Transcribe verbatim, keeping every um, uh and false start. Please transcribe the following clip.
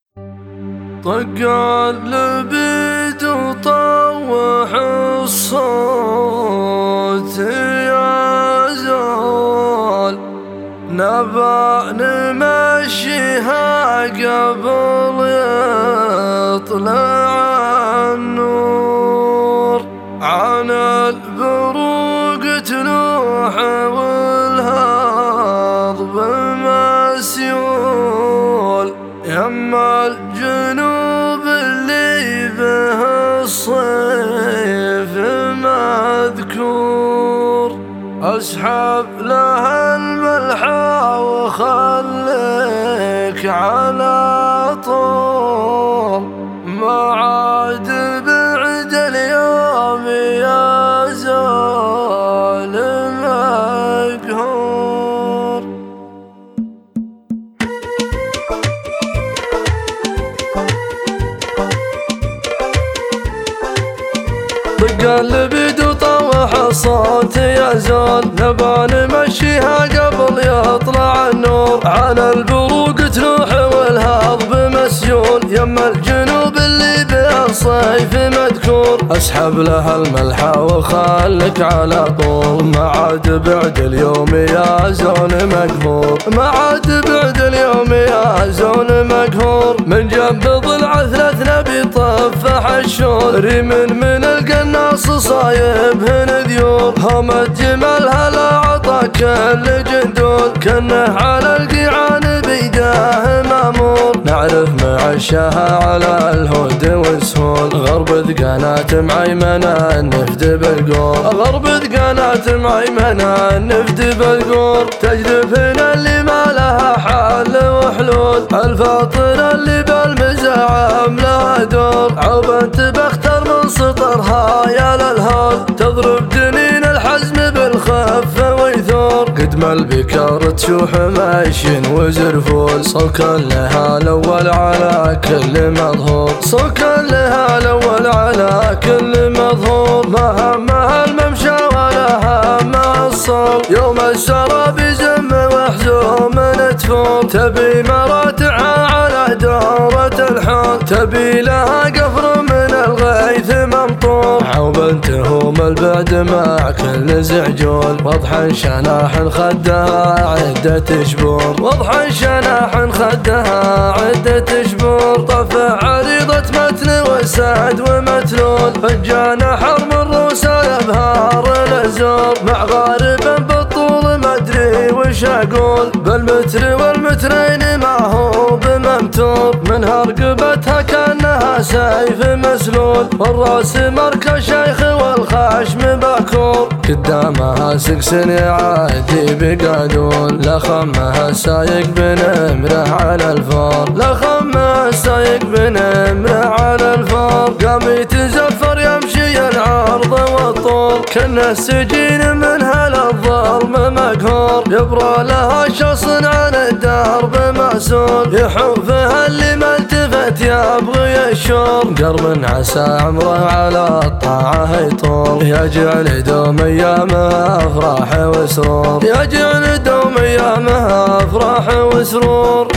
طق اللبيد وطوح الصوت يا زول، نبى نمشيها قبل يطلع النور، عن البروق تلوح والهض بمسيول، يما الجنوب اللي به الصيف مذكور، اسحب له الملحى وخليك على طول، ما عاد بعد اليوم يا زول مقهور. طق اللبيد وطوح الصوت يا زول، نبى نمشيها قبل يطلع النور، على البروق تلوح والهض بمسيول، يما الجنوب اللي بالصيف مذكور، اسحب لها الملحى وخلك على طول، ما عاد بعد اليوم يا زول مقهور، ما عاد بعد اليوم يا زول مقهور، من جنب ضلع ثلاث نبي طفح الشول، ريمن من القناص صايب هن ذيول، همت جمالها لا عطا كل جندول، كنه على القيعان بيداه مامور، نعرف معشاها على الهود والسهول، غرب ثقانات معيمنة النفد بالقور، غرب ثقانات معيمنة النفد بالقور، تجذب هنا اللي ما لها حل وحلول، الفاطرة اللي بالمزاعم لها دور، عوبنت بختار من سطرها يا للهول، تضرب جنين الحزم بالخف ويثور، قدم البكار تشوح ماشين وزرفول، صوكا لها الاول على كل مظهور، صوكا لها الاول على كل مظهور، ما همها الممشى ولا همها الصوم، يوم السرى بزم وحزوم تفور، تبي مراتعها على دورة الحول، تبي لها قفر من الغيث ممطور، عوبنتهم البعد مع كل زعجول، وضحا شناح خدها عدة شبور، وضحا شناح خدها عدة شبور، طفع عريضة متن وسعد ومتلول، فجانا حرم الروس الابهار الازور، مع غارب بالطول ما ادري وش اقول، بالمتر والمترين ما هو بممتور، من هرقبتها كانها سيف مسلول، والراس مركز شيخ والخشم باكور، قدامها سكس عادي بقادول، لخمها سايق بنمره على الفور، لخمها سايق بنمره على الفور، قام يتزفر يمشي العرض والطول، كنا السجين من هالظلم مقهور، يبرى لها شخص عن الدرب مأسول، يحوفها اللي ما التفت يبغي الشور، قرب عسى عمره على الطاعة يطول، يجعل دوم ايامها افراح وسرور، يجعل دوم ايامها افراح وسرور.